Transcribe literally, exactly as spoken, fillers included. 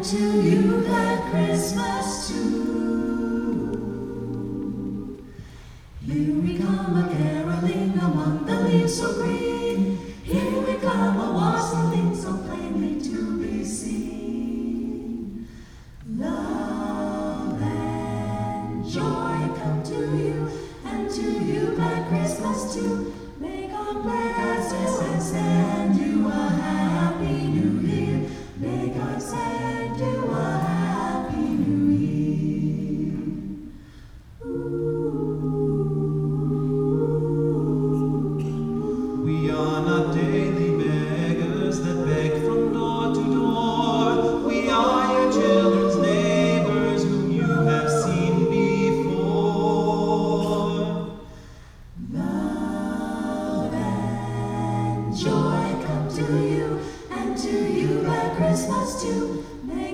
to you Glad Christmas too. Here we come a-caroling among the leaves so green. Here we come a-wassailing so plainly to be seen. Love and joy come to you, and to you Glad Christmas too. May God bless and send you a happy new year. May God send you a happy new year. Ooh. We are not daily beggars that beg from door to door. We are your children's neighbors whom you have seen before. Love and joy come to you, and to you Glad Christmas too. May